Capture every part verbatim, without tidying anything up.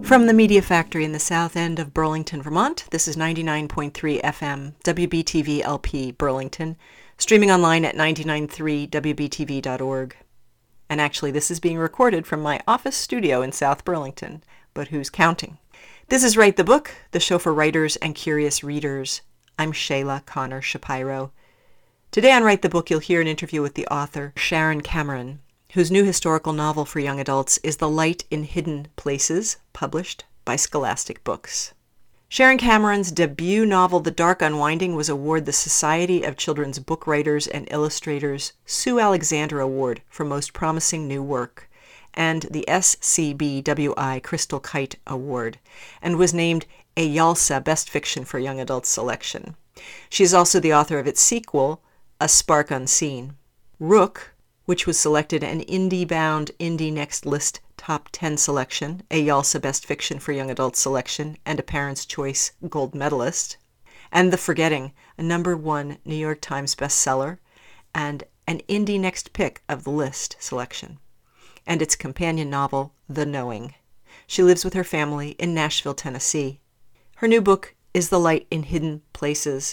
From the Media Factory in the south end of Burlington, Vermont, this is ninety-nine point three F M, W B T V L P, Burlington, streaming online at nine nine three W B T V dot org. And actually, this is being recorded from my office studio in South Burlington, but who's counting? This is Write the Book, the show for writers and curious readers. I'm Shayla Connor Shapiro. Today on Write the Book, you'll hear an interview with the author, Sharon Cameron, whose new historical novel for young adults is The Light in Hidden Places, published by Scholastic Books. Sharon Cameron's debut novel, The Dark Unwinding, was awarded the Society of Children's Book Writers and Illustrators Sue Alexander Award for Most Promising New Work, and the S C B W I Crystal Kite Award, and was named a YALSA Best Fiction for Young Adults selection. She is also the author of its sequel, A Spark Unseen. Rook, which was selected an Indie-bound Indie Next List Top ten selection, a YALSA Best Fiction for Young Adults selection, and a Parents' Choice Gold Medalist, and The Forgetting, a number one New York Times bestseller, and an Indie Next Pick of the List selection, and its companion novel, The Knowing. She lives with her family in Nashville, Tennessee. Her new book is The Light in Hidden Places.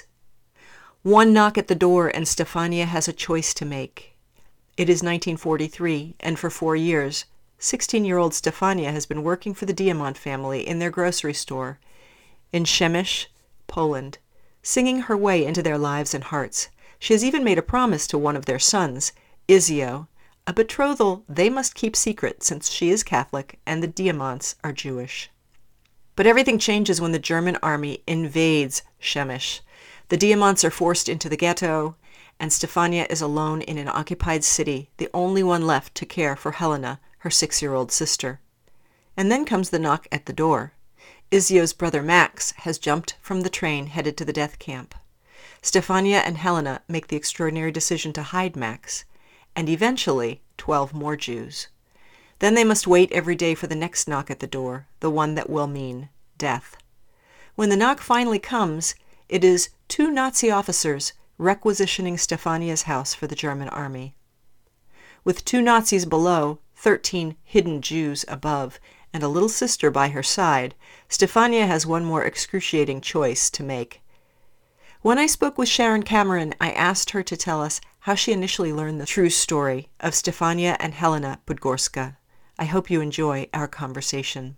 One knock at the door and Stefania has a choice to make. It is nineteen forty-three, and for four years, sixteen-year-old Stefania has been working for the Diamant family in their grocery store in Przemyśl, Poland, singing her way into their lives and hearts. She has even made a promise to one of their sons, Izio, a betrothal they must keep secret since she is Catholic and the Diamants are Jewish. But everything changes when the German army invades Przemyśl. The Diamants are forced into the ghetto, and Stefania is alone in an occupied city, the only one left to care for Helena, her six-year-old sister. And then comes the knock at the door. Izio's brother Max has jumped from the train headed to the death camp. Stefania and Helena make the extraordinary decision to hide Max, and eventually twelve more Jews. Then they must wait every day for the next knock at the door, the one that will mean death. When the knock finally comes, it is two Nazi officers requisitioning Stefania's house for the German army. With two Nazis below, thirteen hidden Jews above, and a little sister by her side, Stefania has one more excruciating choice to make. When I spoke with Sharon Cameron, I asked her to tell us how she initially learned the true story of Stefania and Helena Podgorska. I hope you enjoy our conversation.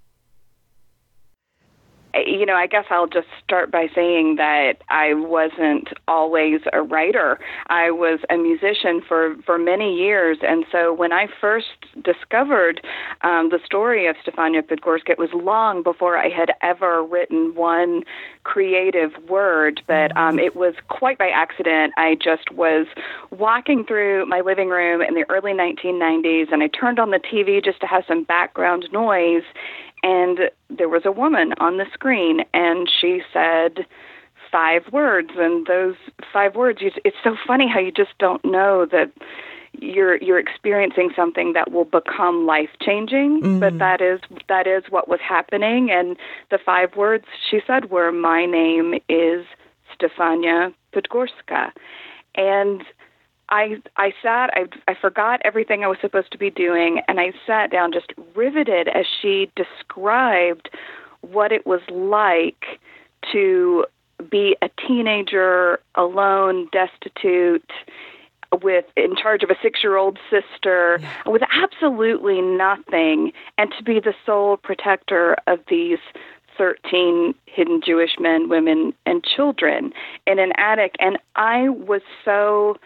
You know, I guess I'll just start by saying that I wasn't always a writer. I was a musician for, for many years, and so when I first discovered um, the story of Stefania Podgorska, it was long before I had ever written one creative word, but um, it was quite by accident. I just was walking through my living room in the early nineteen nineties, and I turned on the T V just to have some background noise, and there was a woman on the screen, and she said five words, and those five words, it's so funny how you just don't know that you're you're experiencing something that will become life-changing, mm-hmm. but that is that is what was happening, and the five words she said were, "My name is Stefania Podgorska," and I I sat, I, I forgot everything I was supposed to be doing, and I sat down just riveted as she described what it was like to be a teenager, alone, destitute, with in charge of a six-year-old sister, yeah. with absolutely nothing, and to be the sole protector of these thirteen hidden Jewish men, women, and children in an attic. And I was so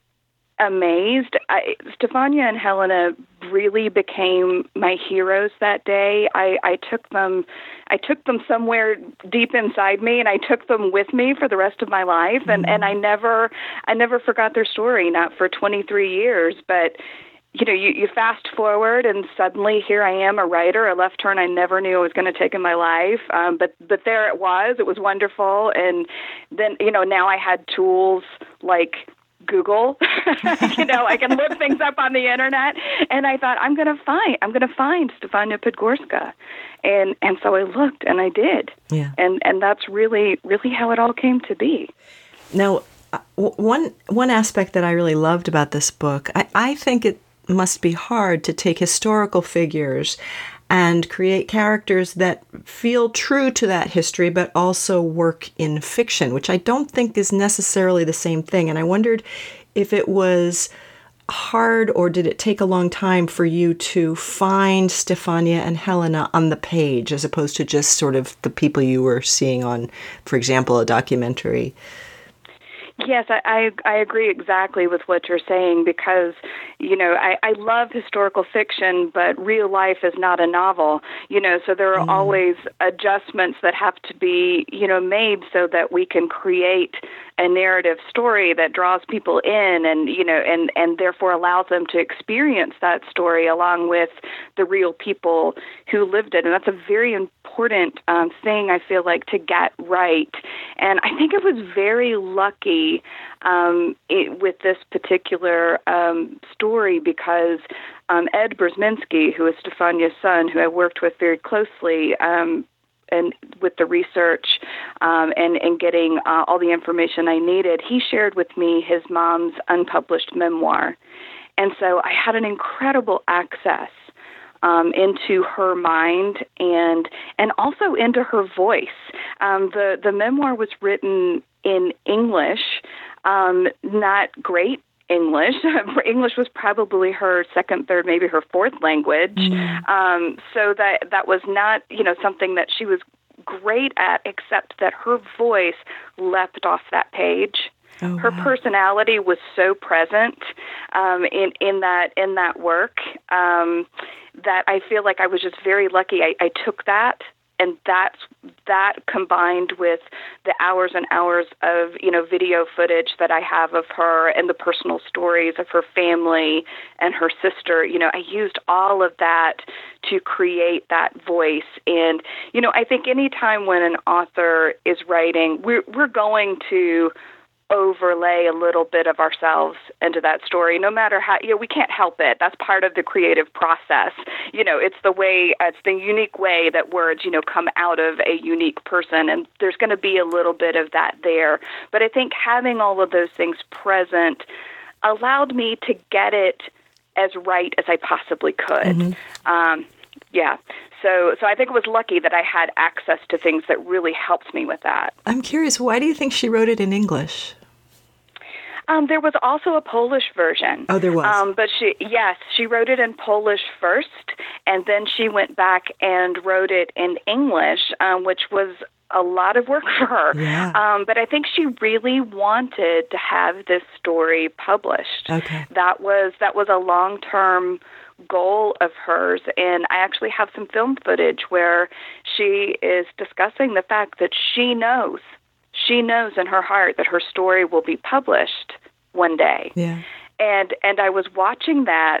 amazed. I, Stefania and Helena really became my heroes that day. I, I took them, I took them somewhere deep inside me, and I took them with me for the rest of my life. And, mm-hmm. and I never, I never forgot their story. Not for twenty-three years, but you know, you, you fast forward, and suddenly here I am, a writer, a left turn I never knew I was going to take in my life. Um, but but there it was. It was wonderful. And then you know, now I had tools like Google, you know, I can look things up on the internet, and I thought I'm going to find, I'm going to find Stefania Podgorska, and and so I looked, and I did, yeah, and and that's really really how it all came to be. Now, uh, one one aspect that I really loved about this book, I, I think it must be hard to take historical figures and create characters that feel true to that history, but also work in fiction, which I don't think is necessarily the same thing. And I wondered if it was hard, or did it take a long time for you to find Stefania and Helena on the page, as opposed to just sort of the people you were seeing on, for example, a documentary? Yes, I, I I agree exactly with what you're saying, because, you know, I, I love historical fiction, but real life is not a novel, you know, so there are mm. always adjustments that have to be, you know, made so that we can create a narrative story that draws people in and, you know, and, and therefore allows them to experience that story along with the real people who lived it. And that's a very important um, thing, I feel like, to get right. And I think it was very lucky um, it, with this particular um, story because um, Ed Brzezinski, who is Stefania's son, who I worked with very closely, um, and with the research um, and, and getting uh, all the information I needed, he shared with me his mom's unpublished memoir. And so I had an incredible access um, into her mind and and also into her voice. Um, the, the memoir was written in English, um, not great English. English was probably her second, third, maybe her fourth language. Mm. Um, so that that was not, you know, something that she was great at, except that her voice leapt off that page. Oh, her wow. personality was so present um, in in that in that work um, that I feel like I was just very lucky. I, I took that. And that's, that combined with the hours and hours of, you know, video footage that I have of her and the personal stories of her family and her sister, you know, I used all of that to create that voice. And, you know, I think any time when an author is writing, we're, we're going to overlay a little bit of ourselves into that story, no matter how, you know, we can't help it. That's part of the creative process. You know, it's the way, it's the unique way that words, you know, come out of a unique person, and there's going to be a little bit of that there. But I think having all of those things present allowed me to get it as right as I possibly could. Mm-hmm. Um, yeah. So so I think it was lucky that I had access to things that really helped me with that. I'm curious, why do you think she wrote it in English? Um, there was also a Polish version. Oh, there was. Um, but she, yes, she wrote it in Polish first, and then she went back and wrote it in English, um, which was a lot of work for her. Yeah. Um, but I think she really wanted to have this story published. Okay. That was that was a long-term goal of hers, and I actually have some film footage where she is discussing the fact that she knows, she knows in her heart that her story will be published one day. Yeah. And and I was watching that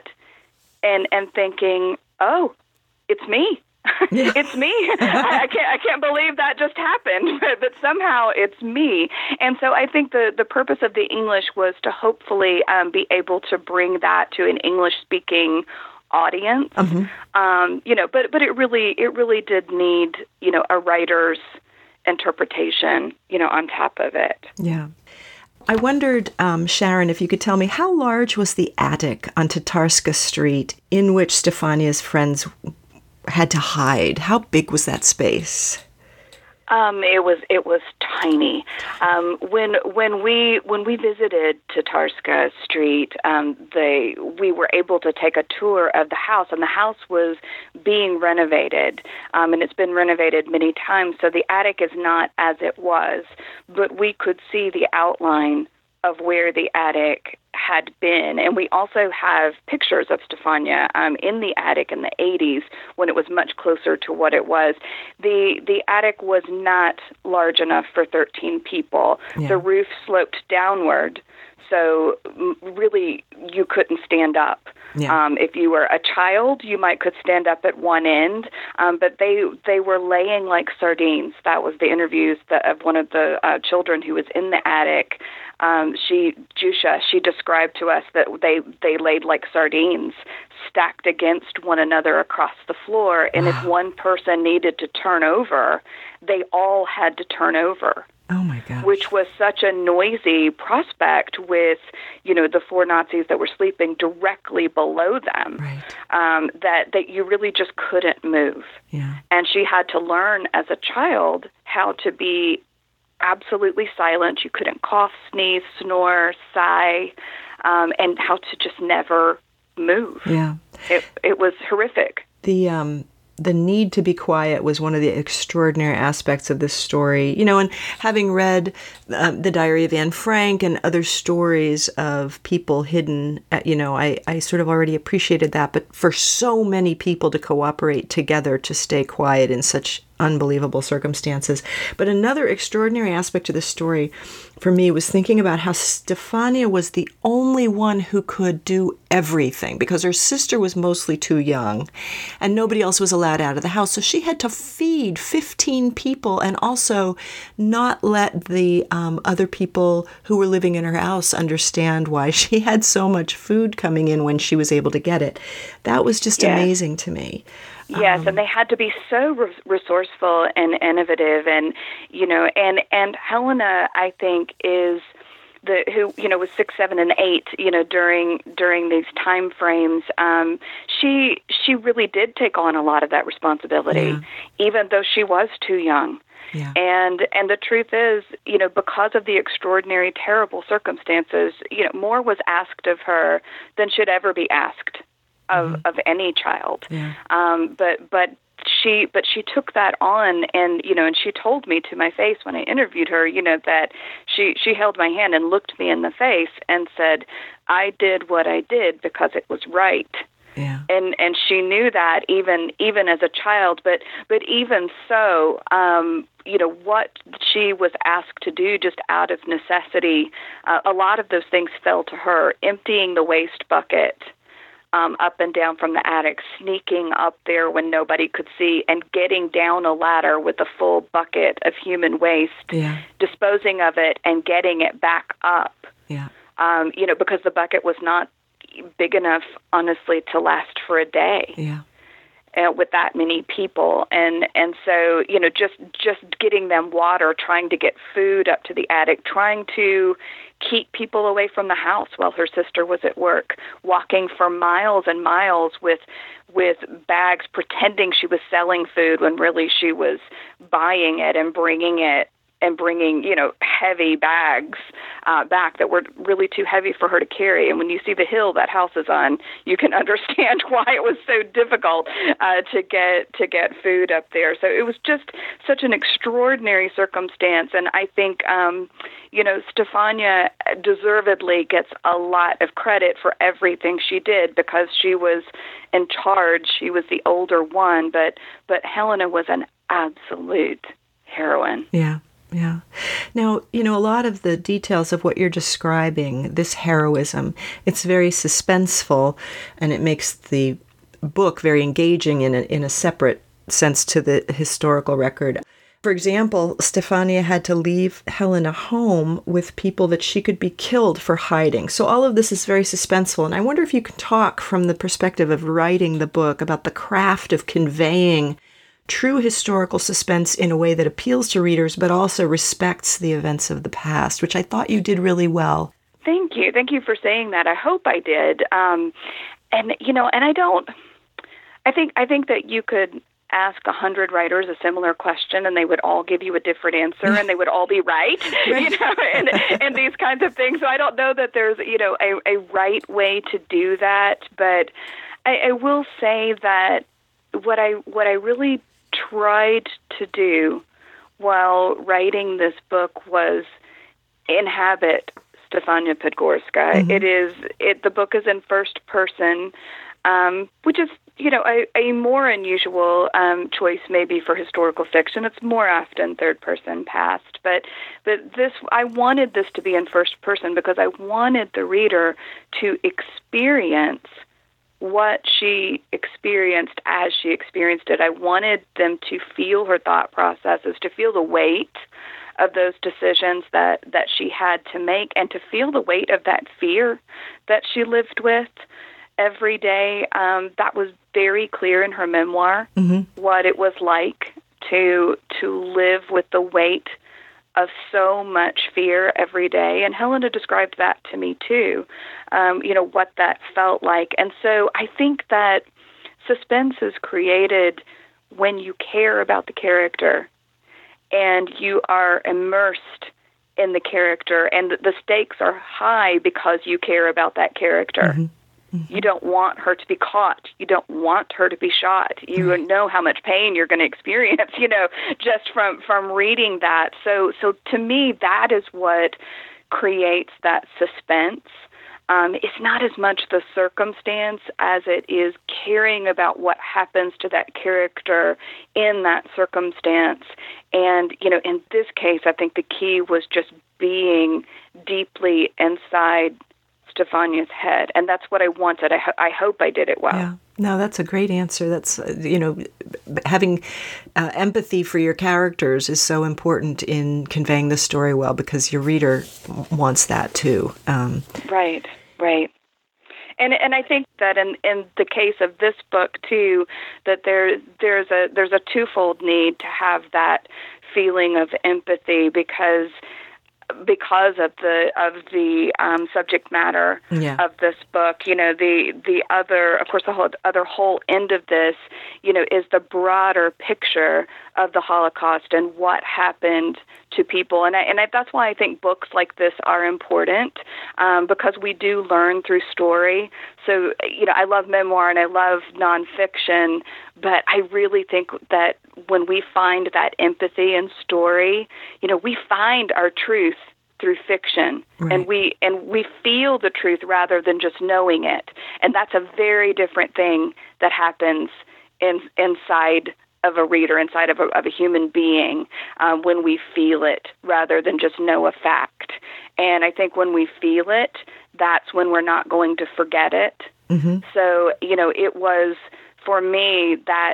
and and thinking, oh, it's me. Yeah. It's me. I, I can't. I can't believe that just happened. But, but somehow it's me. And so I think the, the purpose of the English was to hopefully um, be able to bring that to an English-speaking audience. Mm-hmm. Um, you know, but but it really it really did need, you know, a writer's interpretation, you know, on top of it. Yeah. I wondered, um, Sharon, if you could tell me, how large was the attic on Tatarska Street in which Stefania's friends had to hide? How big was that space? Um, it was it was tiny. Um, when when we when we visited Tatarska Street, um, they we were able to take a tour of the house, and the house was being renovated, um, and it's been renovated many times. So the attic is not as it was, but we could see the outline of where the attic had been. And we also have pictures of Stefania um, in the attic in the eighties when it was much closer to what it was. The the attic was not large enough for thirteen people. Yeah. The roof sloped downward, so really you couldn't stand up. Yeah. Um, if you were a child, you might could stand up at one end, um, but they they were laying like sardines. That was the interviews that, of one of the uh, children who was in the attic. Um, she, Jusha, she described to us that they, they laid like sardines stacked against one another across the floor, and wow. if one person needed to turn over, they all had to turn over Oh, my gosh. Which was such a noisy prospect with, you know, the four Nazis that were sleeping directly below them, right. um, that, that you really just couldn't move. Yeah. And she had to learn as a child how to be absolutely silent. You couldn't cough, sneeze, snore, sigh, um, and how to just never move. Yeah. It, it was horrific. The um the need to be quiet was one of the extraordinary aspects of this story. You know, and having read uh, The Diary of Anne Frank and other stories of people hidden, uh, you know, I, I sort of already appreciated that. But for so many people to cooperate together to stay quiet in such unbelievable circumstances. But another extraordinary aspect of this story for me was thinking about how Stefania was the only one who could do everything because her sister was mostly too young and nobody else was allowed out of the house. So she had to feed fifteen people and also not let the um, other people who were living in her house understand why she had so much food coming in when she was able to get it. That was just yes. amazing to me. Yes, Um, and they had to be so re- resourceful and innovative, and you know, and and Helena, I think, is the who you know was six, seven, and eight. You know, during during these time frames, um, she she really did take on a lot of that responsibility, Yeah. even though she was too young. Yeah. And and the truth is, you know, because of the extraordinary, terrible circumstances, you know, more was asked of her than should ever be asked of, mm-hmm. of any child. Yeah. Um, but but she but she took that on, and you know, and she told me to my face when I interviewed her, you know, that she she held my hand and looked me in the face and said, "I did what I did because it was right." Yeah. And and she knew that even even as a child, but but even so, um, you know, what she was asked to do just out of necessity, uh, a lot of those things fell to her. Emptying the waste bucket um, up and down from the attic, sneaking up there when nobody could see, and getting down a ladder with a full bucket of human waste, Yeah. disposing of it, and getting it back up. Yeah. Um, you know, because the bucket was not big enough, honestly, to last for a day. Yeah. Uh, with that many people, and and so you know, just just getting them water, trying to get food up to the attic, trying to keep people away from the house while her sister was at work, walking for miles and miles with with bags, pretending she was selling food when really she was buying it and bringing it. and bringing, you know, heavy bags uh, back that were really too heavy for her to carry. And when you see the hill that house is on, you can understand why it was so difficult uh, to get to get food up there. So it was just such an extraordinary circumstance. And I think, um, you know, Stefania deservedly gets a lot of credit for everything she did because she was in charge. She was the older one, but but Helena was an absolute heroine. Yeah. Yeah. Now, you know, a lot of the details of what you're describing, this heroism, it's very suspenseful, and it makes the book very engaging in a, in a separate sense to the historical record. For example, Stefania had to leave Helena home with people that she could be killed for hiding. So all of this is very suspenseful, and I wonder if you can talk from the perspective of writing the book about the craft of conveying true historical suspense in a way that appeals to readers, but also respects the events of the past, which I thought you did really well. Thank you. Thank you for saying that. I hope I did. Um, and, you know, and I don't, I think, I think that you could ask a hundred writers a similar question and they would all give you a different answer and they would all be right, right. you know, and, and these kinds of things. So I don't know that there's, you know, a, a right way to do that, but I, I will say that what I, what I really tried to do while writing this book was inhabit Stefania Podgorska. Mm-hmm. It is it. The book is in first person, um, which is you know a, a more unusual um, choice maybe for historical fiction. It's more often third person past, but but this I wanted this to be in first person because I wanted the reader to experience what she experienced as she experienced it. I wanted them to feel her thought processes, to feel the weight of those decisions that, that she had to make, and to feel the weight of that fear that she lived with every day. Um, that was very clear in her memoir, mm-hmm. what it was like to to live with the weight of so much fear every day. And Helena described that to me too, um, you know, what that felt like. And so I think that suspense is created when you care about the character and you are immersed in the character, and the stakes are high because you care about that character. Mm-hmm. Mm-hmm. You don't want her to be caught. You don't want her to be shot. You Right. know how much pain you're going to experience, you know, just from, from reading that. So, so to me, that is what creates that suspense. Um, it's not as much the circumstance as it is caring about what happens to that character in that circumstance. And, you know, in this case, I think the key was just being deeply inside Stefania's head. And that's what I wanted. I, ho- I hope I did it well. Yeah. No, that's a great answer. That's, uh, you know, having uh, empathy for your characters is so important in conveying the story well, because your reader wants that too. Um, right, right. And and I think that in, in the case of this book too, that there there's a there's a twofold need to have that feeling of empathy, because because of the of the um, subject matter Yeah. of this book. You know, the the other, of course, the whole other whole end of this, you know, is the broader picture of the Holocaust and what happened to people. And I, and I, that's why I think books like this are important, um, because we do learn through story. So, you know, I love memoir and I love nonfiction, but I really think that when we find that empathy in story, you know, we find our truth through fiction, Right. and we and we feel the truth rather than just knowing it. And that's a very different thing that happens in, inside of a reader, inside of a, of a human being, um, when we feel it rather than just know a fact. And I think when we feel it, that's when we're not going to forget it. Mm-hmm. So, you know, it was, for me, that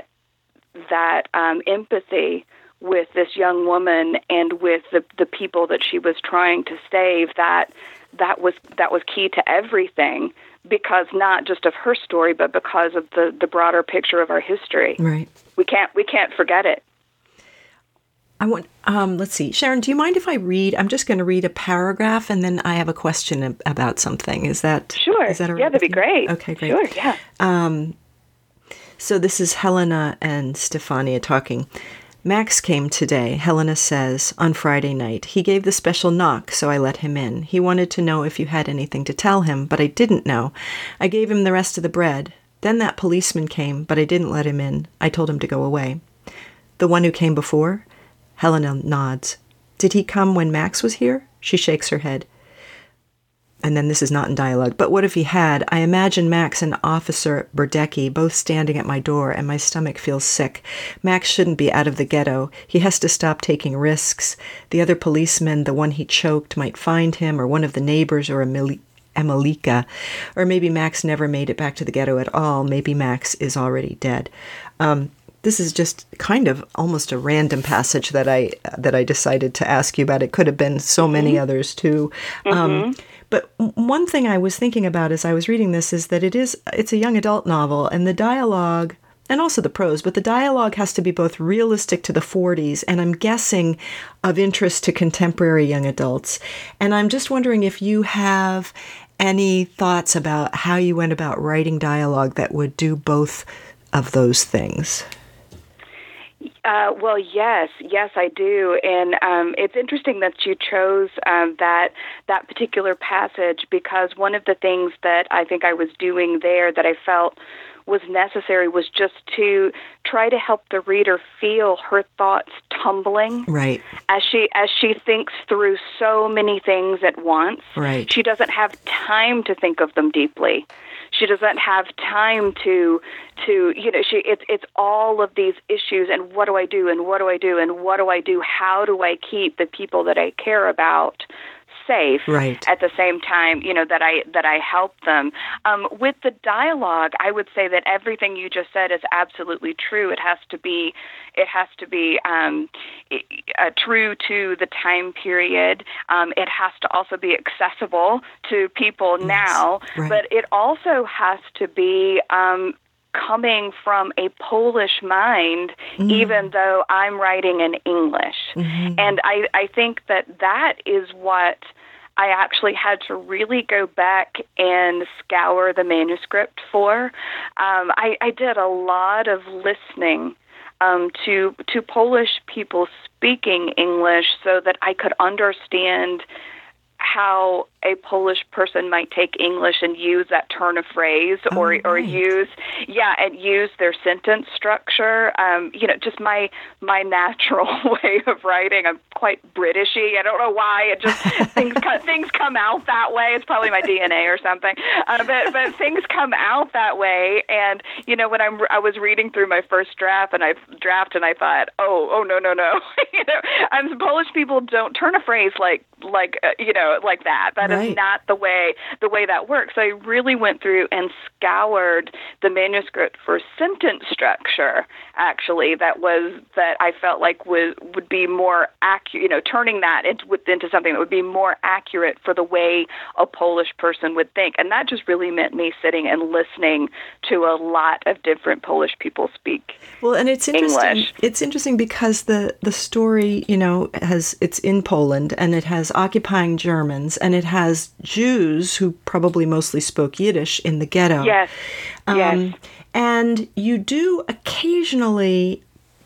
that um, empathy with this young woman and with the, the people that she was trying to save, that that was that was key to everything, because not just of her story, but because of the, the broader picture of our history. Right. We can't we can't forget it. I want. Um, let's see, Sharon. Do you mind if I read? I'm just going to read a paragraph, and then I have a question ab- about something. Is that Sure? Is that all right yeah, that'd be with you? great. Okay, great. Sure. Yeah. Um, so this is Helena and Stefania talking. Max came today, Helena says, on Friday night. He gave the special knock, so I let him in. He wanted to know if you had anything to tell him, but I didn't know. I gave him the rest of the bread. Then that policeman came, but I didn't let him in. I told him to go away. The one who came before? Helena nods. Did he come when Max was here? She shakes her head. And then this is not in dialogue, but what if he had? I imagine Max and Officer Burdecki both standing at my door, and my stomach feels sick. Max shouldn't be out of the ghetto. He has to stop taking risks. The other policeman, the one he choked, might find him, or one of the neighbors, or Emil- Emilika. Or maybe Max never made it back to the ghetto at all. Maybe Max is already dead. Um, This is just kind of almost a random passage that I that I decided to ask you about. It could have been so many mm-hmm. others too. Mm-hmm. Um, but one thing I was thinking about as I was reading this is that it is it's a young adult novel, and the dialogue and also the prose, but the dialogue has to be both realistic to the forties and I'm guessing of interest to contemporary young adults. And I'm just wondering if you have any thoughts about how you went about writing dialogue that would do both of those things. Uh, well, yes, yes, I do, and um, it's interesting that you chose um, that that particular passage, because one of the things that I think I was doing there that I felt was necessary was just to try to help the reader feel her thoughts tumbling, right, as she as she thinks through so many things at once. Right, she doesn't have time to think of them deeply. She doesn't have time to, to you know, she it's it's all of these issues, and what do I do, and what do I do, and what do I do? How do I keep the people that I care about safe right. at the same time, you know, that I that I help them. Um, with the dialogue, I would say that everything you just said is absolutely true. It has to be, it has to be um, uh, true to the time period. Um, it has to also be accessible to people yes. now, right. but it also has to be Um, coming from a Polish mind, mm-hmm. even though I'm writing in English. Mm-hmm. And I, I think that that is what I actually had to really go back and scour the manuscript for. Um, I, I did a lot of listening um, to to Polish people speaking English so that I could understand how a Polish person might take English and use that turn of phrase, or oh, right. or use yeah and use their sentence structure. Um, you know, just my my natural way of writing. I'm quite Britishy. I don't know why. It just things things come out that way. It's probably my D N A or something. Uh, but but things come out that way. And you know, when I'm I was reading through my first draft and I draft and I thought, oh oh no no no, you know, um, Polish people don't turn a phrase like like uh, you know like that. That right. is not the way the way that works. So I really went through and scoured the manuscript for sentence structure. Actually, that was that I felt like was would be more accurate. You know, turning that into into something that would be more accurate for the way a Polish person would think. And that just really meant me sitting and listening to a lot of different Polish people speak. Well, and it's interesting. English. It's interesting because the the story, you know, has it's in Poland and it has occupying Germans and it has Jews who probably mostly spoke Yiddish in the ghetto. Yes. Um, yes. And you do occasionally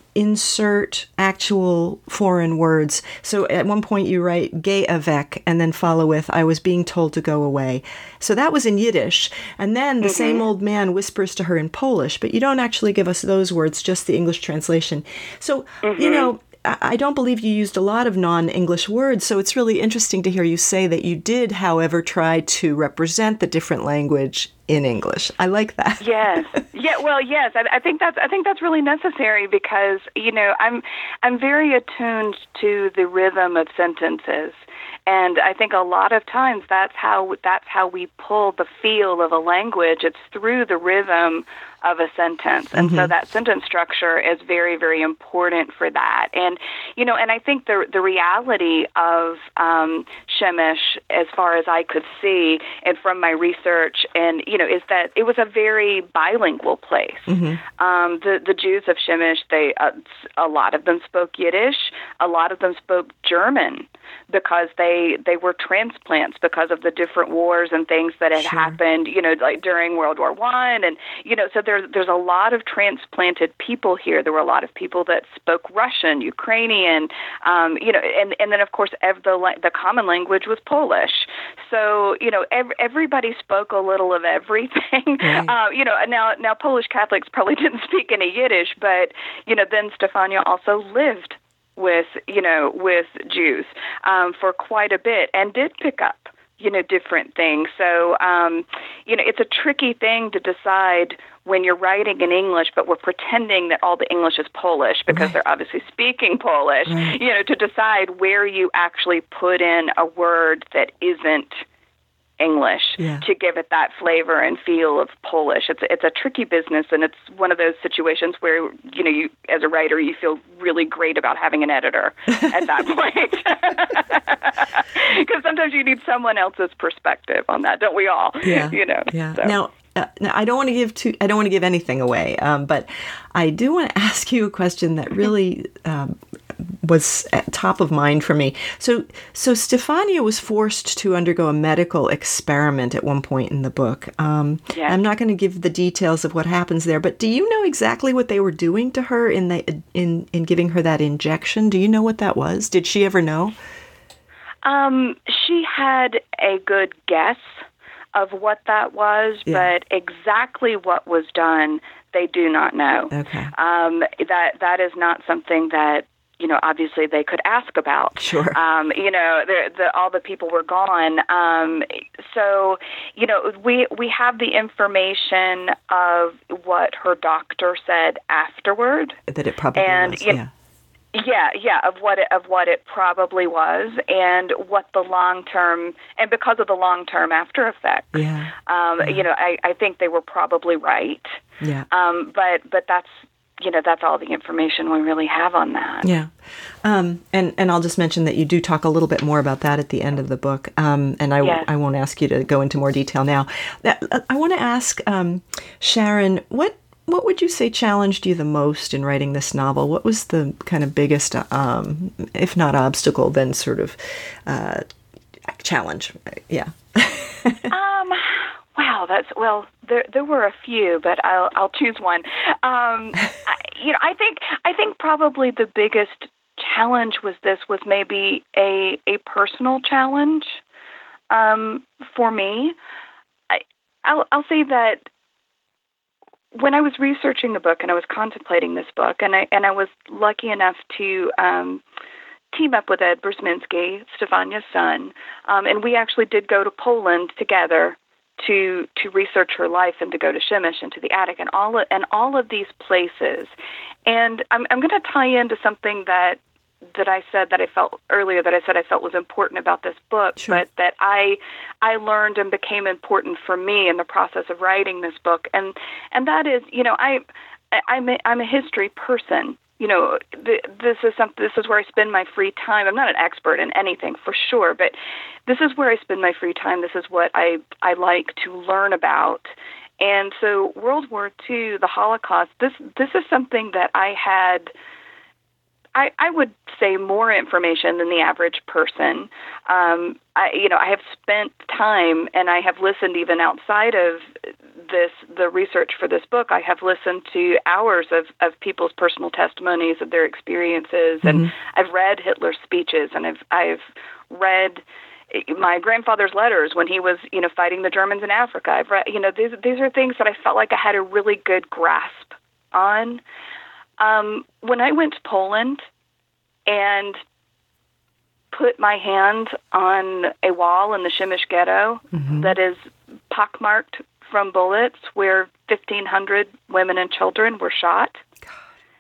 insert actual foreign words. So at one point you write "geh avec" and then follow with "I was being told to go away." So that was in Yiddish. And then the mm-hmm. same old man whispers to her in Polish, but you don't actually give us those words, just the English translation. So, mm-hmm. you know, I don't believe you used a lot of non-English words, so it's really interesting to hear you say that you did, however, try to represent the different language in English. I like that. Yes. Yeah. Well, yes. I, I think that's I think that's really necessary because you know I'm I'm very attuned to the rhythm of sentences, and I think a lot of times that's how that's how we pull the feel of a language. It's through the rhythm of a sentence. And mm-hmm. so that sentence structure is very, very important for that. And, you know, and I think the the reality of um, Przemyśl, as far as I could see, and from my research, and, you know, is that it was a very bilingual place. Mm-hmm. Um, the, the Jews of Przemyśl, they, uh, a lot of them spoke Yiddish, a lot of them spoke German, because they they were transplants because of the different wars and things that had sure. happened, you know, like during World War One, and you know, so there's there's a lot of transplanted people here. There were a lot of people that spoke Russian, Ukrainian, um, you know, and and then of course ev- the the common language was Polish. So you know, ev- everybody spoke a little of everything. Right. Uh, you know, now now Polish Catholics probably didn't speak any Yiddish, but you know, then Stefania also lived with, you know, with Jews um, for quite a bit and did pick up, you know, different things. So, um, you know, it's a tricky thing to decide when you're writing in English, but we're pretending that all the English is Polish because right. they're obviously speaking Polish, right. you know, to decide where you actually put in a word that isn't English yeah. to give it that flavor and feel of Polish. It's it's a tricky business, and it's one of those situations where, you know, you as a writer, you feel really great about having an editor at that point. Because sometimes you need someone else's perspective on that, don't we all? Yeah. You know. Yeah. So. Now, uh, now, I don't want to give too, I don't want to give anything away, um, but I do want to ask you a question that really um, was at top of mind for me. So, so Stefania was forced to undergo a medical experiment at one point in the book. Um, yes. I'm not going to give the details of what happens there, but do you know exactly what they were doing to her in the in in giving her that injection? Do you know what that was? Did she ever know? Um, she had a good guess of what that was, yeah. but exactly what was done, they do not know. Okay. Um, that that is not something that, you know, obviously they could ask about. Sure. Um, you know, the, the, all the people were gone. Um, so, you know, we we have the information of what her doctor said afterward. That it probably and, was, you yeah. Yeah, yeah, of what it, of what it probably was, and what the long term, and because of the long term after effects. Yeah. Um, yeah. You know, I, I think they were probably right. Yeah. Um, but but that's, you know, that's all the information we really have on that. Yeah. Um, and, and I'll just mention that you do talk a little bit more about that at the end of the book. Um, and I, yes. I won't ask you to go into more detail now. I want to ask um, Sharon, what what would you say challenged you the most in writing this novel? What was the kind of biggest, um, if not obstacle, then sort of uh, challenge? Yeah. um. Wow, that's well. There, there were a few, but I'll, I'll choose one. Um, I, you know, I think, I think probably the biggest challenge was this was maybe a a personal challenge um, for me. I, I'll, I'll say that when I was researching the book and I was contemplating this book, and I and I was lucky enough to um, team up with Ed Brzezinski, Stefania's son, um, and we actually did go to Poland together to to research her life and to go to Przemyśl and to the attic and all of, and all of these places. And I'm I'm going to tie into something that that I said that I felt earlier that I said I felt was important about this book, sure. but that I I learned and became important for me in the process of writing this book. And and that is, you know, I I'm a, I'm a history person. You know, th- this is something. This is where I spend my free time. I'm not an expert in anything for sure, but this is where I spend my free time. This is what I I like to learn about. And so, World War Two, the Holocaust. This this is something that I had. I, I would say more information than the average person. Um, I, you know, I have spent time, and I have listened even outside of this, the research for this book. I have listened to hours of, of people's personal testimonies of their experiences, and mm-hmm. I've read Hitler's speeches, and I've I've read my grandfather's letters when he was, you know, fighting the Germans in Africa. I've read, you know, these these are things that I felt like I had a really good grasp on. Um, when I went to Poland and put my hand on a wall in the Przemyśl ghetto mm-hmm. that is pockmarked from bullets, where fifteen hundred women and children were shot, God.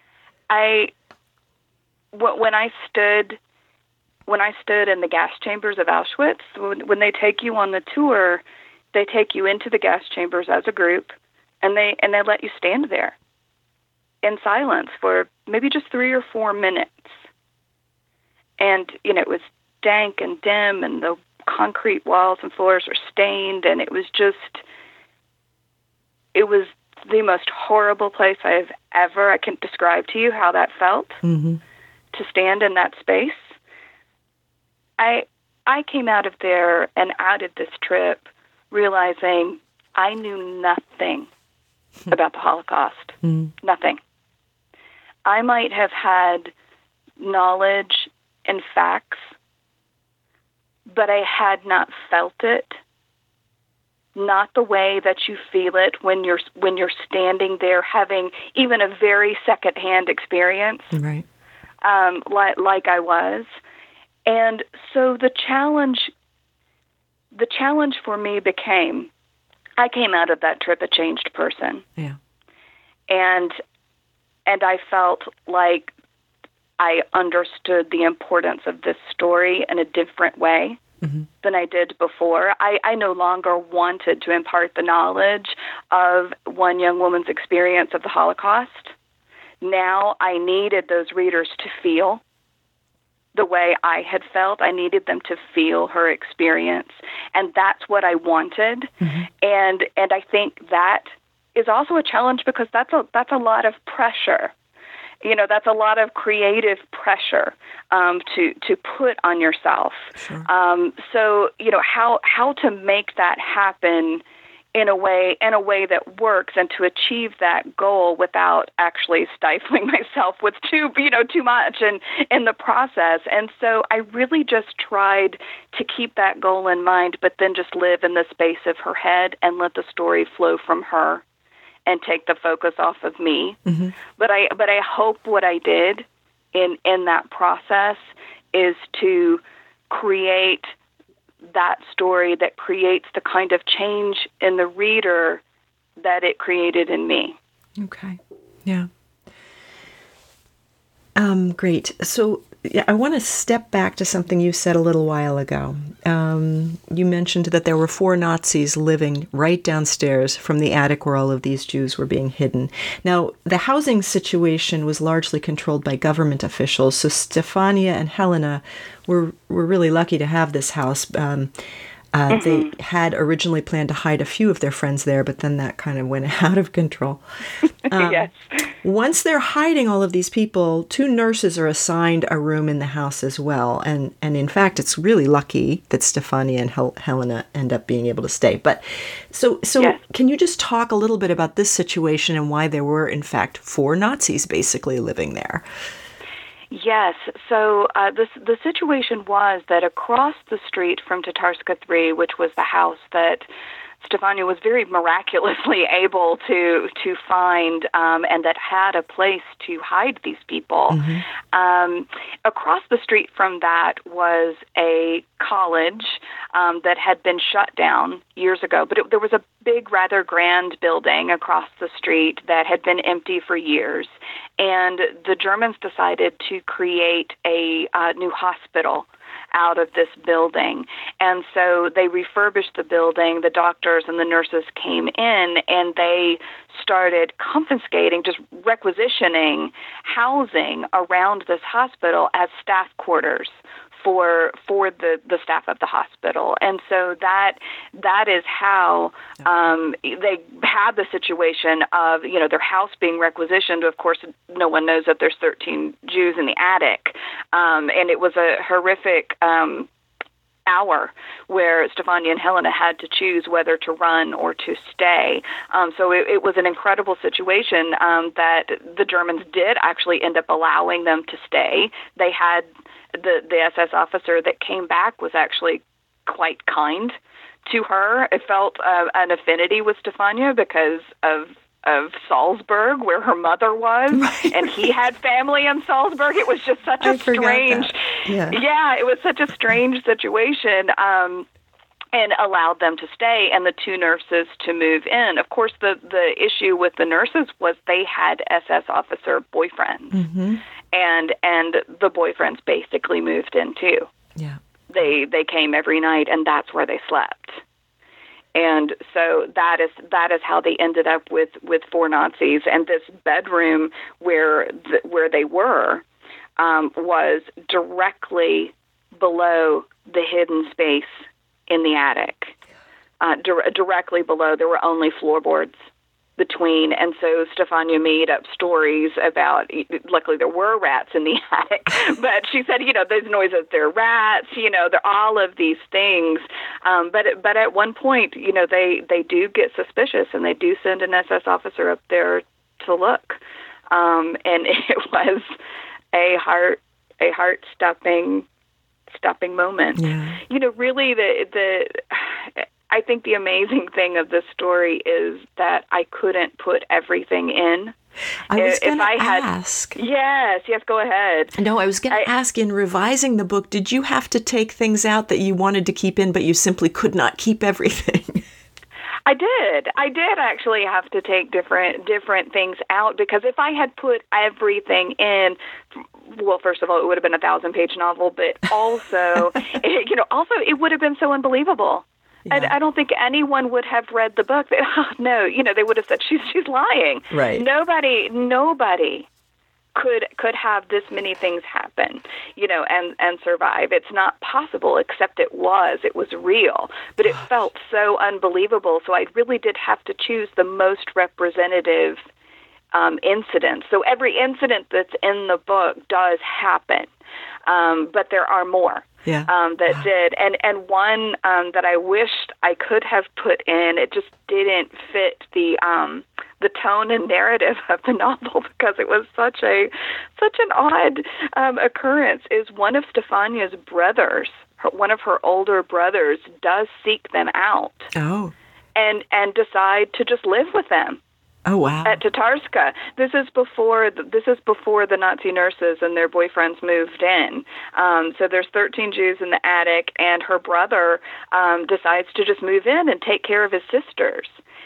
I when I stood when I stood in the gas chambers of Auschwitz, when, when they take you on the tour, they take you into the gas chambers as a group, and they and they let you stand there in silence for maybe just three or four minutes. And, you know, it was dank and dim, and the concrete walls and floors were stained, and it was just, it was the most horrible place I've ever, I can't describe to you how that felt, mm-hmm. to stand in that space. I I came out of there and out of this trip realizing I knew nothing about the Holocaust. Mm. Nothing. I might have had knowledge and facts, but I had not felt it. Not the way that you feel it when you're when you're standing there having even a very secondhand experience, right? Um, like like I was, and so the challenge, the challenge for me became, I came out of that trip a changed person. Yeah, and and I felt like I understood the importance of this story in a different way mm-hmm. than I did before. I, I no longer wanted to impart the knowledge of one young woman's experience of the Holocaust. Now I needed those readers to feel the way I had felt. I needed them to feel her experience, and that's what I wanted. Mm-hmm. And and I think that is also a challenge because that's a that's a lot of pressure. You know, that's a lot of creative pressure um, to to put on yourself. Sure. Um, so, you know, how how to make that happen in a way in a way that works, and to achieve that goal without actually stifling myself with too you know too much and in the process. And so I really just tried to keep that goal in mind, but then just live in the space of her head and let the story flow from her and take the focus off of me. Mm-hmm. But I but I hope what I did in in that process is to create that story that creates the kind of change in the reader that it created in me. Okay. Yeah. Um, great. So yeah, I want to step back to something you said a little while ago. Um, you mentioned that there were four Nazis living right downstairs from the attic where all of these Jews were being hidden. Now, the housing situation was largely controlled by government officials, so Stefania and Helena were were really lucky to have this house. Um, Uh, Mm-hmm. They had originally planned to hide a few of their friends there, but then that kind of went out of control. Um, Yes. Once they're hiding all of these people, two nurses are assigned a room in the house as well. And, and in fact, it's really lucky that Stefania and Hel- Helena end up being able to stay. But so, so Yes. can you just talk a little bit about this situation and why there were, in fact, four Nazis basically living there? Yes. So uh, the the situation was that across the street from Tatarska three, which was the house that Stefania was very miraculously able to to find, um, and that had a place to hide these people. Mm-hmm. Um, across the street from that was a college um, that had been shut down years ago, but it, there was a big, rather grand building across the street that had been empty for years, and the Germans decided to create a uh, new hospital out of this building. And so they refurbished the building, the doctors and the nurses came in, and they started confiscating, just requisitioning housing around this hospital as staff quarters for for the, the staff of the hospital. And so that that is how um, they had the situation of, you know, their house being requisitioned. Of course, no one knows that there's thirteen Jews in the attic. Um, and it was a horrific um, hour where Stefania and Helena had to choose whether to run or to stay. Um, so it, it was an incredible situation um, that the Germans did actually end up allowing them to stay. They had the, the S S officer that came back was actually quite kind to her. It felt uh, an affinity with Stefania because of of Salzburg, where her mother was, right, and he had family in Salzburg. It was just such a I forgot strange, that. Yeah. yeah, it was such a strange situation. Um, and allowed them to stay and the two nurses to move in. Of course, the, the issue with the nurses was they had S S officer boyfriends, Mm-hmm. and and the boyfriends basically moved in too. Yeah. They they came every night, and that's where they slept. And so that is that is how they ended up with, with four Nazis. And this bedroom where the, where they were um, was directly below the hidden space in the attic. Uh, di- directly below, there were only floorboards between. And so Stefania made up stories about, luckily there were rats in the attic, but she said, you know, there's noises, there are rats, you know, there are all of these things. Um, but but at one point, you know, they, they do get suspicious and they do send an S S officer up there to look. Um, and it was a heart, a heart stopping, stopping moment. Yeah. You know, really the, the, I think the amazing thing of this story is that I couldn't put everything in. I was going to had, ask. Yes, yes, go ahead. No, I was going to ask, in revising the book, did you have to take things out that you wanted to keep in, but you simply could not keep everything? I did. I did actually have to take different different things out, because if I had put everything in, well, first of all, it would have been a thousand-page novel, but also, it, you know, also it would have been so unbelievable. Yeah. I, I don't think anyone would have read the book. They, oh, no, you know, they would have said she's she's lying. Right. Nobody, nobody could could have this many things happen, you know, and and survive. It's not possible. Except it was. It was real, but it felt so unbelievable. So I really did have to choose the most representative um, incidents. So every incident that's in the book does happen, um, but there are more. Yeah. Um, that did. And, and one um, that I wished I could have put in, it just didn't fit the um, the tone and narrative of the novel, because it was such a such an odd um, occurrence, is one of Stefania's brothers, her, one of her older brothers, does seek them out. Oh. And, and decide to just live with them. Oh, wow. At Tatarska. This is before the, this is before the Nazi nurses and their boyfriends moved in. Um, so there's thirteen Jews in the attic, and her brother um, decides to just move in and take care of his sisters.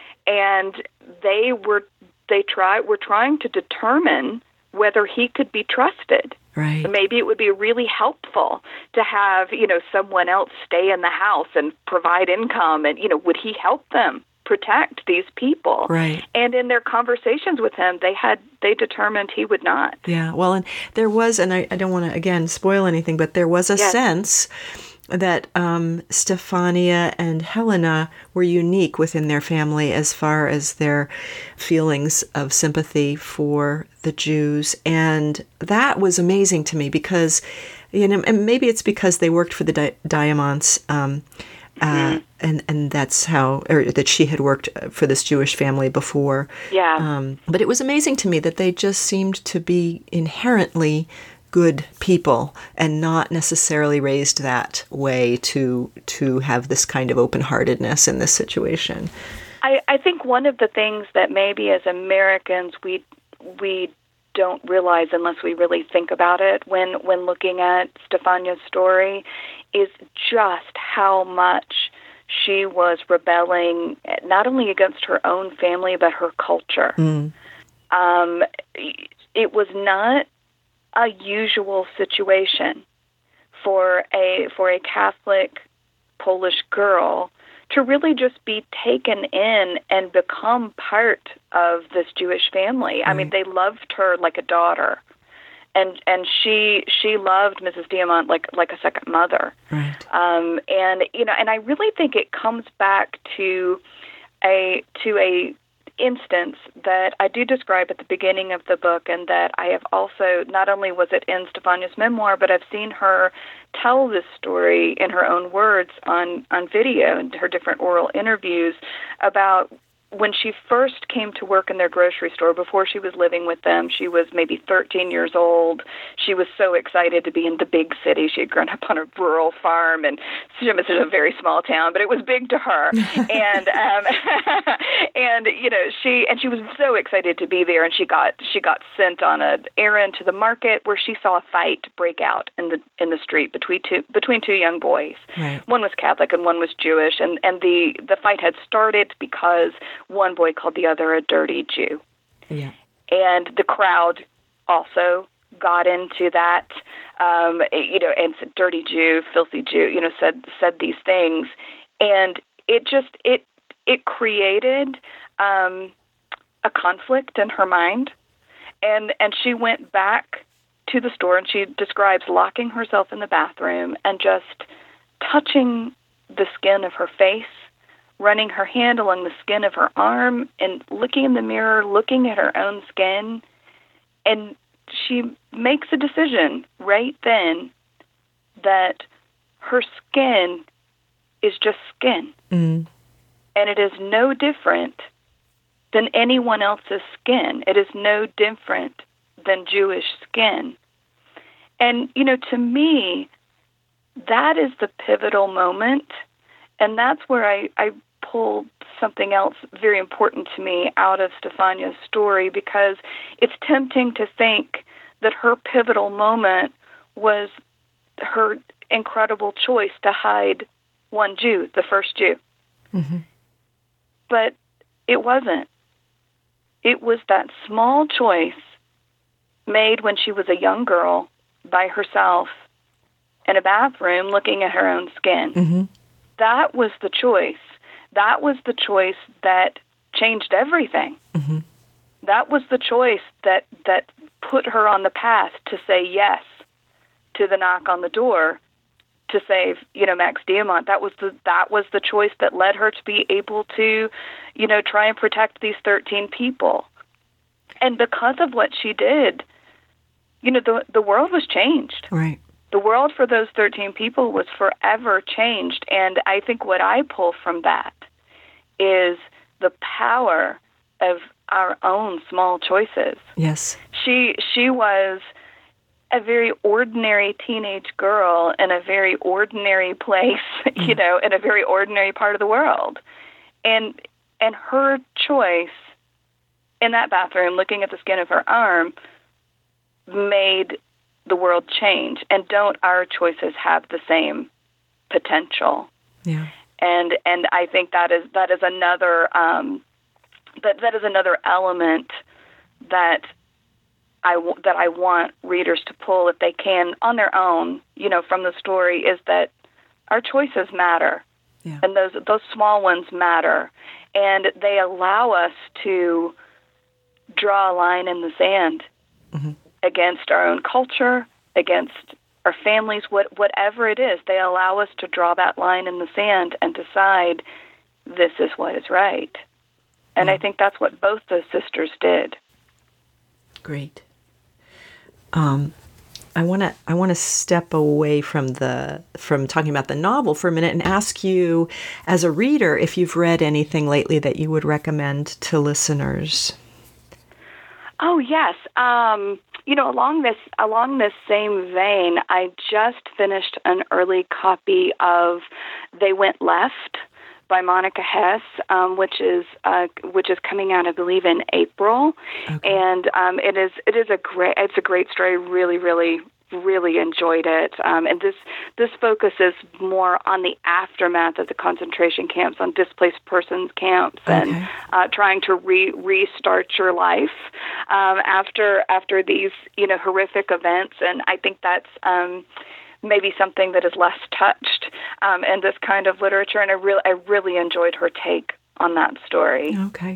And they were they try were trying to determine whether he could be trusted. Right. Maybe it would be really helpful to have, you know, someone else stay in the house and provide income, and, you know, would he help them protect these people? Right. And in their conversations with him, they had they determined he would not. Yeah. Well, and there was, and I, I don't want to again spoil anything, but there was a yes. sense that um, Stefania and Helena were unique within their family as far as their feelings of sympathy for the Jews. And that was amazing to me because, you know, and maybe it's because they worked for the Di- Diamonds, um, uh, mm-hmm. and, and that's how, or that she had worked for this Jewish family before. Yeah. Um, but it was amazing to me that they just seemed to be inherently good people and not necessarily raised that way to to have this kind of open-heartedness in this situation. I, I think one of the things that maybe as Americans we we don't realize unless we really think about it when, when looking at Stefania's story is just how much she was rebelling not only against her own family but her culture. Mm. Um, it was not a usual situation for a for a Catholic Polish girl to really just be taken in and become part of this Jewish family. Right. I mean, they loved her like a daughter, and and she she loved Missus Diamant like like a second mother. Right. Um, and you know, and I really think it comes back to a to a instance that I do describe at the beginning of the book, and that I have also, not only was it in Stefania's memoir, but I've seen her tell this story in her own words on, on video and her different oral interviews about when she first came to work in their grocery store, before she was living with them. She was maybe thirteen years old. She was so excited to be in the big city. She had grown up on a rural farm, and this is a very small town, but it was big to her. and um, and you know she and she was so excited to be there. And she got she got sent on an errand to the market where she saw a fight break out in the in the street between two between two young boys. Right. One was Catholic and one was Jewish, and and the the fight had started because one boy called the other a dirty Jew. Yeah. And the crowd also got into that, um, you know, and said dirty Jew, filthy Jew, you know, said said these things. And it just, it it created um, a conflict in her mind. And, and she went back to the store, and she describes locking herself in the bathroom and just touching the skin of her face, running her hand along the skin of her arm, and looking in the mirror, looking at her own skin. And she makes a decision right then that her skin is just skin. Mm. And it is no different than anyone else's skin. It is no different than Jewish skin. And, you know, to me, that is the pivotal moment. And that's where I, I pulled something else very important to me out of Stefania's story, because it's tempting to think that her pivotal moment was her incredible choice to hide one Jew, the first Jew. Mm-hmm. But it wasn't. It was that small choice made when she was a young girl by herself in a bathroom looking at her own skin. Mm-hmm. That was the choice. That was the choice that changed everything. Mm-hmm. That was the choice that, that put her on the path to say yes to the knock on the door to save, you know, Max Diamant. That was the that was the choice that led her to be able to, you know, try and protect these thirteen people. And because of what she did, you know, the the world was changed. Right. The world for those thirteen people was forever changed. And I think what I pull from that is the power of our own small choices. Yes. She she was a very ordinary teenage girl in a very ordinary place, mm. you know, in a very ordinary part of the world. And and her choice in that bathroom, looking at the skin of her arm, made the world change. And don't our choices have the same potential? Yeah. And and I think that is that is another um, that that is another element that I w- that I want readers to pull, if they can, on their own, you know, from the story, is that our choices matter. Yeah. And those those small ones matter. And they allow us to draw a line in the sand mm-hmm. against our own culture, against or families, what, whatever it is, they allow us to draw that line in the sand and decide this is what is right. And yeah. I think that's what both those sisters did. Great. Um, I want to I want to step away from the from talking about the novel for a minute and ask you, as a reader, if you've read anything lately that you would recommend to listeners. Oh yes, um, you know, along this along this same vein, I just finished an early copy of They Went Left by Monica Hess, um, which is uh, which is coming out, I believe, in April, okay. and um, it is it is a great it's a great story. Really, really, really enjoyed it. Um, and this this focuses more on the aftermath of the concentration camps, on displaced persons camps, okay. and uh, trying to re- restart your life um, after after these you know horrific events. And I think that's Um, maybe something that is less touched um, in this kind of literature, and I really, I really enjoyed her take on that story. Okay.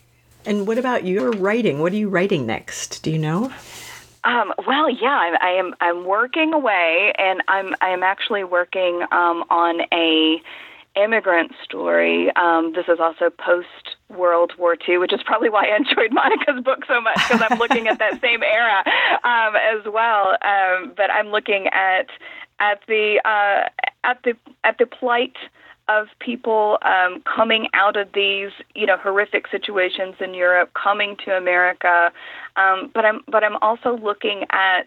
And what about your writing? What are you writing next? Do you know? Um, well, yeah, I, I am. I'm working away, and I'm. I am actually working um, on a immigrant story. Um, this is also post World War Two, which is probably why I enjoyed Monica's book so much, because I'm looking at that same era um, as well. Um, but I'm looking at at the uh, at the at the plight of people um, coming out of these, you know, horrific situations in Europe, coming to America. Um, but I'm but I'm also looking at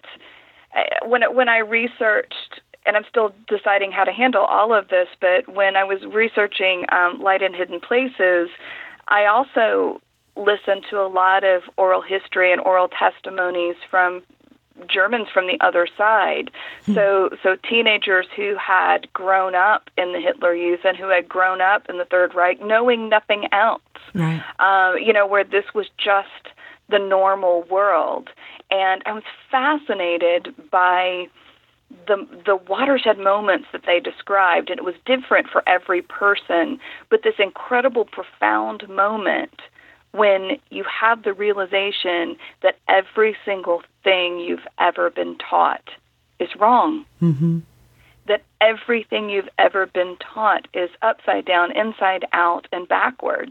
uh, when when I researched. And I'm still deciding how to handle all of this, but when I was researching um, Light in Hidden Places, I also listened to a lot of oral history and oral testimonies from Germans from the other side. Hmm. So so teenagers who had grown up in the Hitler Youth and who had grown up in the Third Reich, knowing nothing else, right. uh, you know, where this was just the normal world. And I was fascinated by the the watershed moments that they described, and it was different for every person, but this incredible, profound moment when you have the realization that every single thing you've ever been taught is wrong. Mm-hmm. That everything you've ever been taught is upside down, inside out, and backwards.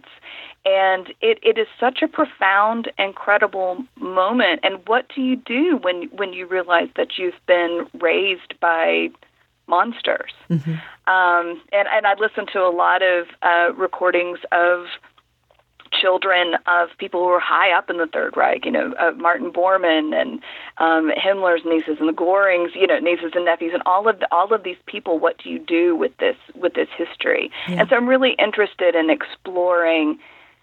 And it, it is such a profound, incredible moment. And what do you do when when you realize that you've been raised by monsters? Mm-hmm. Um, and, and I listened to a lot of uh, recordings of children of people who were high up in the Third Reich, you know, uh, Martin Bormann and um, Himmler's nieces and the Gorings, you know, nieces and nephews, and all of the, all of these people. What do you do with this with this history? Yeah. And so I'm really interested in exploring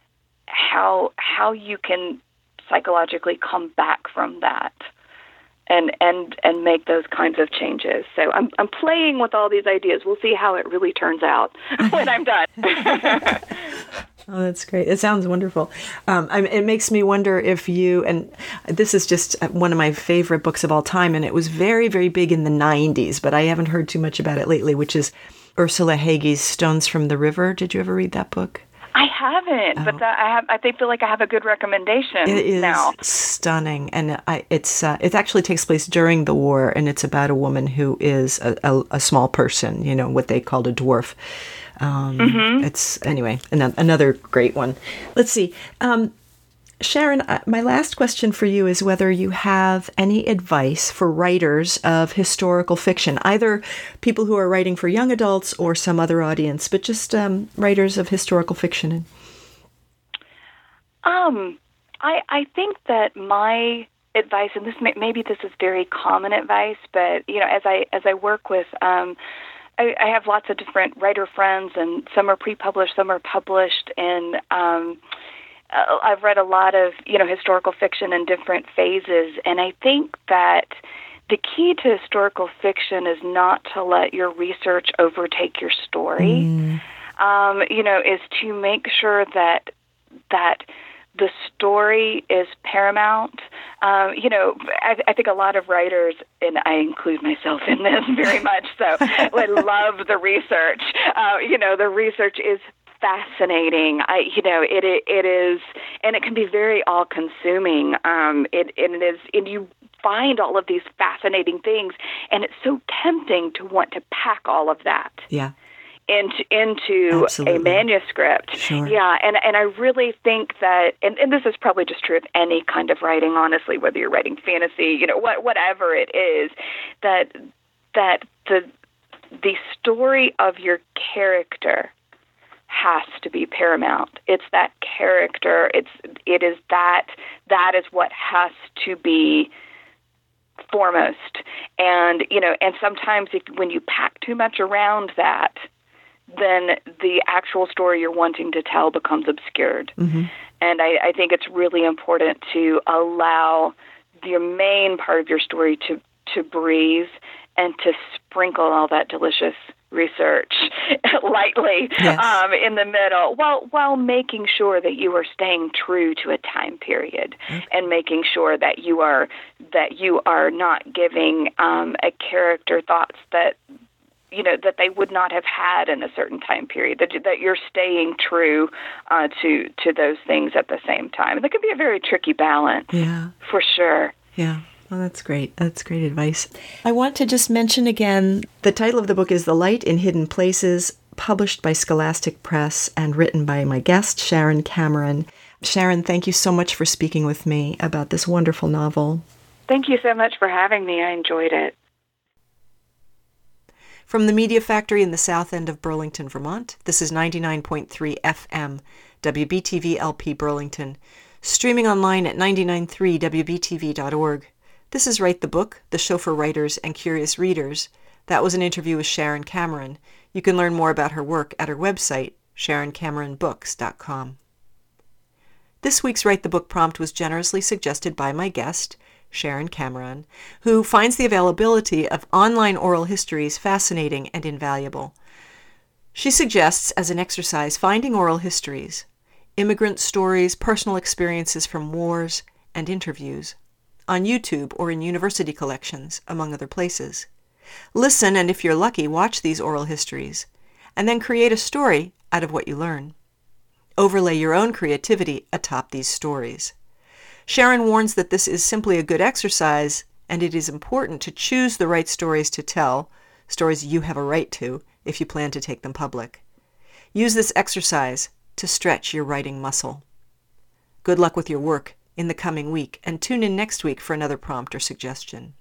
how how you can psychologically come back from that and and and make those kinds of changes. So I'm I'm playing with all these ideas. We'll see how it really turns out when I'm done. Oh, that's great. It sounds wonderful. Um, I, it makes me wonder if you, and this is just one of my favorite books of all time, and it was very, very big in the nineties, but I haven't heard too much about it lately, which is Ursula Hage's Stones from the River. Did you ever read that book? I haven't, oh. but that I have. I think feel like I have a good recommendation it is now. Stunning, and I, it's uh, it actually takes place during the war, and it's about a woman who is a, a, a small person, you know, what they called a dwarf. Um, mm-hmm. It's anyway another, another great one. Let's see, um, Sharon. Uh, my last question for you is whether you have any advice for writers of historical fiction, either people who are writing for young adults or some other audience, but just um, writers of historical fiction. Um, I I think that my advice, and this may, maybe this is very common advice, but you know, as I as I work with. Um, I, I have lots of different writer friends, and some are pre-published, some are published, and um, uh, I've read a lot of, you know, historical fiction in different phases, and I think that the key to historical fiction is not to let your research overtake your story, mm. um, you know, is to make sure that that the story is paramount. Um, you know, I, I think a lot of writers, and I include myself in this very much, so I love the research. Uh, you know, the research is fascinating. I, you know, it, it it is, and it can be very all-consuming. Um, it, it is, and you find all of these fascinating things, and it's so tempting to want to pack all of that. Yeah. into into Absolutely. a manuscript. Sure. Yeah, and, and I really think that, and, and this is probably just true of any kind of writing, honestly, whether you're writing fantasy, you know, what, whatever it is, that that the the story of your character has to be paramount. It's that character. It's it is that that is what has to be foremost. And you know, and sometimes if when you pack too much around that, then the actual story you're wanting to tell becomes obscured. Mm-hmm. And I, I think it's really important to allow your main part of your story to, to breathe and to sprinkle all that delicious research lightly yes. um, in the middle, while while making sure that you are staying true to a time period, okay. and making sure that you are that you are not giving um, a character thoughts that you know that they would not have had in a certain time period. That that you're staying true uh, to to those things at the same time. And that can be a very tricky balance. Yeah, for sure. Yeah. Well, that's great. That's great advice. I want to just mention again, the title of the book is The Light in Hidden Places, published by Scholastic Press and written by my guest, Sharon Cameron. Sharon, thank you so much for speaking with me about this wonderful novel. Thank you so much for having me. I enjoyed it. From the Media Factory in the south end of Burlington, Vermont, this is ninety-nine point three F M, W B T V L P Burlington, streaming online at nine nine three W B T V dot org. This is Write the Book, the show for writers and curious readers. That was an interview with Sharon Cameron. You can learn more about her work at her website, sharon cameron books dot com. This week's Write the Book prompt was generously suggested by my guest, Sharon Cameron, who finds the availability of online oral histories fascinating and invaluable. She suggests, as an exercise, finding oral histories, immigrant stories, personal experiences from wars, and interviews, on YouTube or in university collections, among other places. Listen, and if you're lucky, watch these oral histories, and then create a story out of what you learn. Overlay your own creativity atop these stories. Sharon warns that this is simply a good exercise, and it is important to choose the right stories to tell, stories you have a right to, if you plan to take them public. Use this exercise to stretch your writing muscle. Good luck with your work in the coming week, and tune in next week for another prompt or suggestion.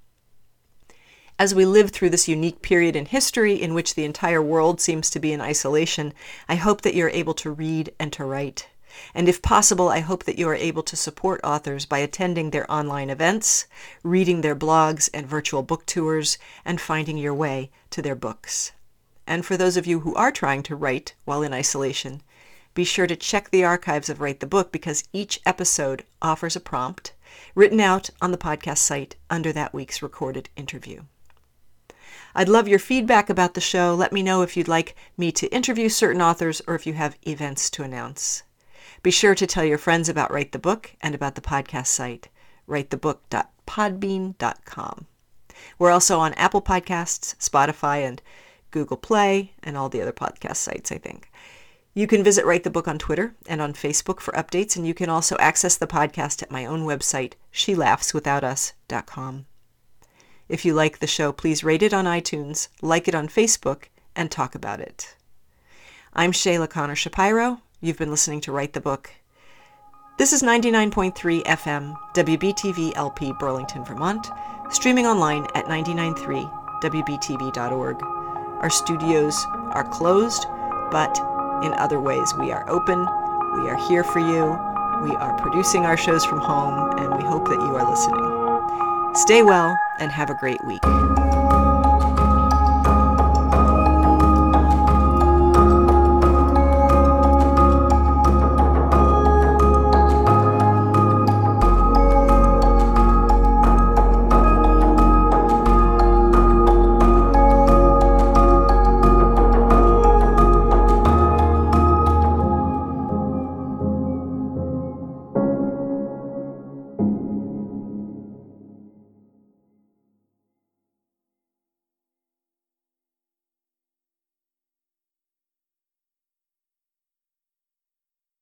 As we live through this unique period in history in which the entire world seems to be in isolation, I hope that you're able to read and to write. And if possible, I hope that you are able to support authors by attending their online events, reading their blogs and virtual book tours, and finding your way to their books. And for those of you who are trying to write while in isolation, be sure to check the archives of Write the Book, because each episode offers a prompt written out on the podcast site under that week's recorded interview. I'd love your feedback about the show. Let me know if you'd like me to interview certain authors or if you have events to announce. Be sure to tell your friends about Write the Book and about the podcast site, write the book dot podbean dot com. We're also on Apple Podcasts, Spotify, and Google Play, and all the other podcast sites, I think. You can visit Write the Book on Twitter and on Facebook for updates, and you can also access the podcast at my own website, she laughs without us dot com. If you like the show, please rate it on iTunes, like it on Facebook, and talk about it. I'm Shayla Connor Shapiro. You've been listening to Write the Book. This is ninety-nine point three F M, W B T V L P Burlington, Vermont, streaming online at nine nine three W B T V dot org. Our studios are closed, but in other ways we are open. We are here for you. We are producing our shows from home, and we hope that you are listening. Stay well and have a great week.